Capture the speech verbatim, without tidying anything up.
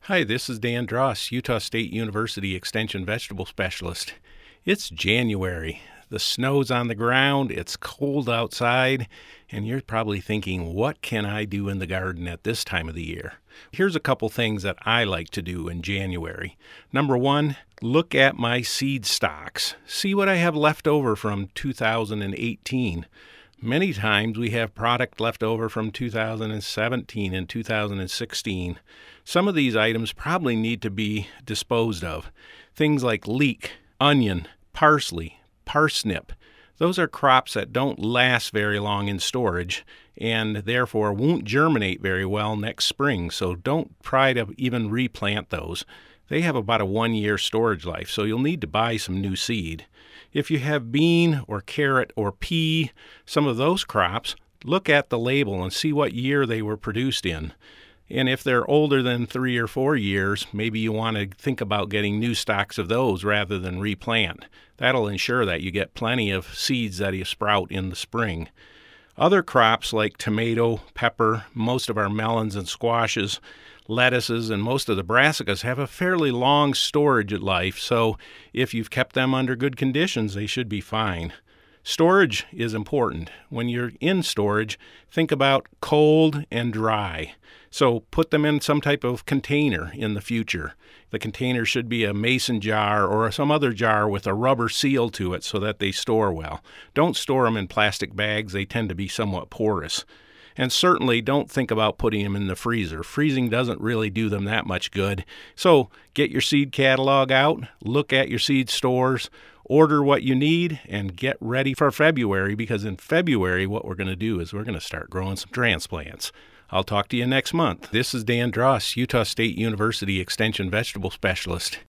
Hi, this is Dan Dross, Utah State University Extension Vegetable Specialist. It's January. The snow's on the ground, it's cold outside, and you're probably thinking, what can I do in the garden at this time of the year? Here's a couple things that I like to do in January. Number one, look at my seed stocks. See what I have left over from two thousand eighteen. Many times we have product left over from two thousand seventeen and two thousand sixteen. Some of these items probably need to be disposed of. Things like leek, onion, parsley, parsnip. Those are crops that don't last very long in storage and therefore won't germinate very well next spring, so don't try to even replant those. They have about a one-year storage life, so you'll need to buy some new seed. If you have bean or carrot or pea, some of those crops, look at the label and see what year they were produced in. And if they're older than three or four years, maybe you want to think about getting new stocks of those rather than replant. That'll ensure that you get plenty of seeds that you sprout in the spring. Other crops like tomato, pepper, most of our melons and squashes, lettuces, and most of the brassicas have a fairly long storage life, so if you've kept them under good conditions, they should be fine. Storage is important. When you're in storage, think about cold and dry. So put them in some type of container in the future. The container should be a mason jar or some other jar with a rubber seal to it so that they store well. Don't store them in plastic bags. They tend to be somewhat porous. And certainly don't think about putting them in the freezer. Freezing doesn't really do them that much good. So get your seed catalog out, look at your seed stores, order what you need, and get ready for February, because in February what we're going to do is we're going to start growing some transplants. I'll talk to you next month. This is Dan Dross, Utah State University Extension Vegetable Specialist.